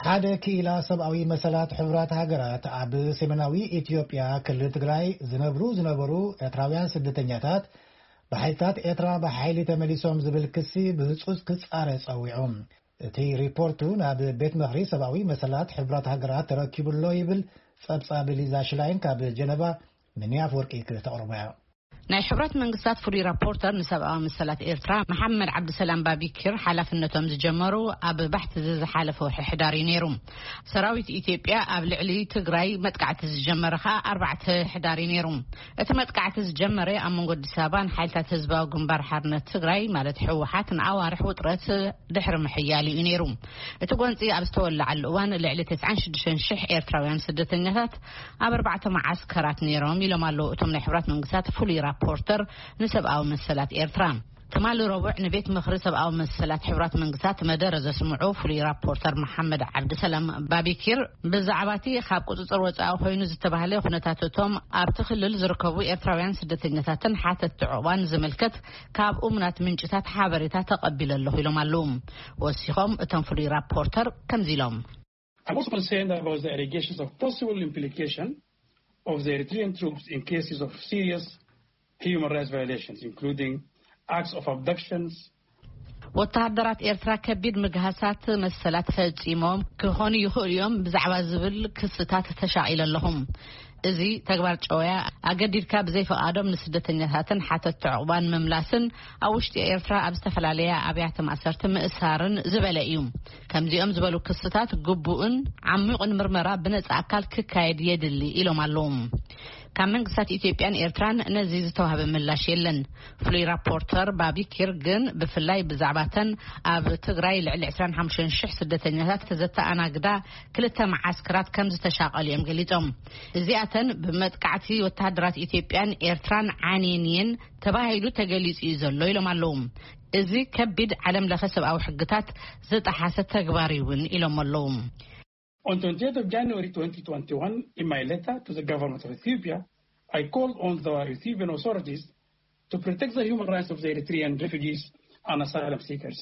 ሓደ ኪላ ሰብአዊ መሰላት ሕብራት ሃገራት ኣብ ሰሜናዊ ኢትዮጵያ ክልል ትግራይ ዝነበሩ ኤርትራውያን ስደተኛታት በሓይልታት ኤርትራ በሓይሊ ተመሊሶም ዝብል ክሲ ብህጹጽ ክጻረ ጸዊዖም እቲ ሪፖርቱ ናብ ቤት ምኽሪ ሰብአዊ መሰላት ሕብራት ሃገራት ተረኪቡሎ ይብል ጸብጻብ ሊዛ ሽላይን ካብ ጀነባ ምንያፍ ወርቂ ከተቕርበያ ናይ ሕብራት መንግስታት ፍሪ ራፖርተር ንሰብአዊ መሰላት ኤርትራ መሐመድ ዓብድሰላም ባቢክር ሓላፍነቶም ዝጀመሩ ኣብ ባሕቲ ዝሓለፈ ሕዳር ነይሩ ሰራዊት ኢትዮጵያ ኣብ ልዕሊ ትግራይ መጥቃዕቲ ዝጀመረ ኸ 4 ሕዳር ነይሩ እቲ መጥቃዕቲ ዝጀመረ ኣብ መንጎ ኣዲስ አበባን ሓይልታት ህዝባዊ ግንባር ሓርነት ትግራይ ማለት ሕወሓት ንኣዋርሕ ውጥረት ድሕሪ ምሕያል እዩ ነይሩ እቲ ጎንፂ ኣብ ዝተወላዓል እዋን ልዕሊ 96,000 ኤርትራውያን ስደተኛታት ኣብ 4 ማዓስከራት ነይሮም ኢሎም ኣለዉ እቶም ናይ ሕብራት መንግስታት ፍሪ ራፖርተር ንሰብአዊ መሰላት ኤርትራ ተማል ረቡዕ ንቤት ምኽሪ ሰብአዊ መሰላት ሕብራት መንግስታት መደረ ዘስምዑ ፍሪ ራፖርተር መሐመድ ዓብድሰላም ባቢክር ብዛዕባቲ ካብ ቁጽጽር ወጻኢ ኮይኑ ዝተባሃለ ኩነታቶም ኣብ ትኽልል ዝርከቡ ኤርትራውያን ስደተኛታትን ሓተት ዕዋን ዝምልከት ካብ እሙናት ምንጭታት ሓበሬታ ተቐቢለለሁ ኢሎም ኣለዉ ወሲኾም እቶም ፍሪ ራፖርተር ከምዚ ኢሎም I'm also concerned about the allegations of possible implication of the Eritrean troops in cases of serious human rights violations, including acts of abductions. ወታደራት ኤርትራ ከቢድ ምግሃሳት መሰላት ፈጺሞም ክኾኑ ይኽእሉ እዮም ብዛዕባ ዝብል ክስታት ተሻዒለለሁም እዚ ተግባር ጨዋያ ኣገዲድካ ብዘይፈቃዶም ንስደተኛታትን ሓተት ዕቁባን መምላስን ኣብ ውሽጢ ኤርትራ ኣብ ዝተፈላለዩ ኣብያተ ማእሰርቲ ምእሳርን ዝበለ እዩ ከምዚኦም ዝበሉ ክስታት ግቡእን ዓሚቕን ምርመራ ብነጻ ኣካል ክካየድ የድሊ ኢሎም ኣለዉ ካብ መንግስታት ኢትዮጵያን ኤርትራን ነዚ ዝተዋህበ ምላሽ የለን ፍሪ ራፖርተር ባቢክር ግን ብፍላይ ብዛዕባተን ኣብ ትግራይ ልዕሊ 25,000 ስደተኛታት ተዘተኣናግዳ ክልተ ማዓስከራት ከም ዝተሻቀሉ እዮም ገሊጾም እዚኣተን ብመጥቃዕቲ ወታደራት ኢትዮጵያን ኤርትራን ዓኔንየን ተባሂሉ ተገሊጹ ዘሎ ኢሎም ኣለዉ እዚ ከቢድ ዓለም ለኸ ሰብኣዊ ሕግታት ዝጣሓሰ ተግባር ይውን ኢሎም ኣለዉ On 28th of January 2021, in my letter to the government of Ethiopia, I called on the Ethiopian authorities to protect the human rights of the Eritrean refugees and asylum seekers.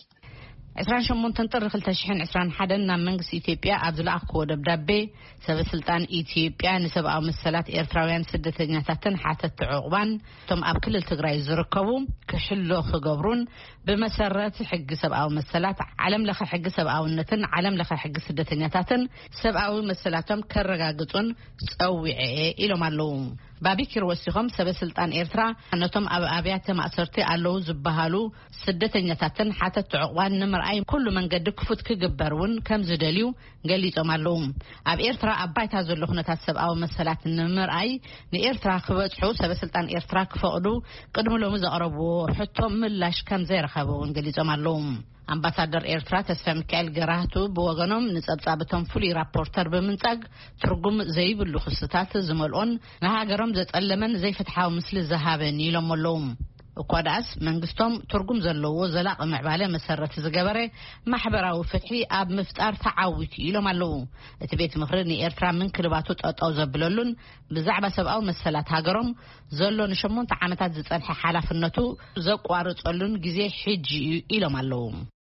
28 ጥር 2021 ናብ መንግስቲ ኢትዮጵያ ኣብ ዝለኣኽዎ ደብዳቤ ሰበስልጣን ኢትዮጵያ ንሰብኣዊ መሰላት ኤርትራውያን ስደተኛታትን ሓተት ዕቁባን እቶም ኣብ ክልል ትግራይ ዝርከቡ ክሕሎ ክገብሩን ብመሰረት ሕጊ ሰብኣዊ መሰላት ዓለም ለኸ ሕጊ ሰብኣውነትን ዓለም ለኸ ሕጊ ስደተኛታትን ሰብኣዊ መሰላቶም ከረጋግጹን ጸዊዐ ኢሎም ኣለዉ ባቢክር ወሲኾም ሰበስልጣን ኤርትራ ነቶም ኣብ ኣብያተ ማእሰርቲ ኣለዉ ዝበሃሉ ስደተኛታትን ሓተት ዕቁባን ንምርኣይ ኩሉ መንገዲ ክፉት ክግበሩን ከም ዝደልዩ ገሊጾም ኣለዉ ኣብ ኤርትራ ኣብ ባይታ ዘሎ ኩነታት ሰብኣዊ መሰላት ንምርኣይ ንኤርትራ ክበጽሑ ሰበስልጣን ኤርትራ ክፈቅዱ ቅድሚ ሎሚ ዘቕረብዎ ሕቶ ምላሽ ከም ዘይረኸቡን ገሊጾም ኣለዉ አምባሳደር ኤርትራ ተስፋ ሚካኤል ገራህቱ በወገኖም ንጸብጻበቶም ፍሪ ራፖርተር በመንጻግ ትርጉም ዘይብሉ ክስታት ዝመልኦን ንሃገሮም ዘጠለመን ዘይፍትሓዊ ምስሊ ዘሃበን ኢሎም ኣለዉ እኳዳስ መንግስቶም ትርጉም ዘለዎ ዘላቕ ምዕባለ መሰረት ዝገበረ ማሕበራዊ ፍትሒ ኣብ ምፍጣር ተዓዊት ኢሎም ኣለዉ እቲ ቤት ምኽሪ ንኤርትራ ምን ክልባቱ ጠጠው ዘብለሉን ብዛዕባ ሰብኣዊ መሰላት ሃገሮም ዘሎ ን8 ዓመታት ዝጸንሐ ሓላፍነቱ ዘቋርጸሉን ግዜ ሕጂ ኢሎም ኣለዉ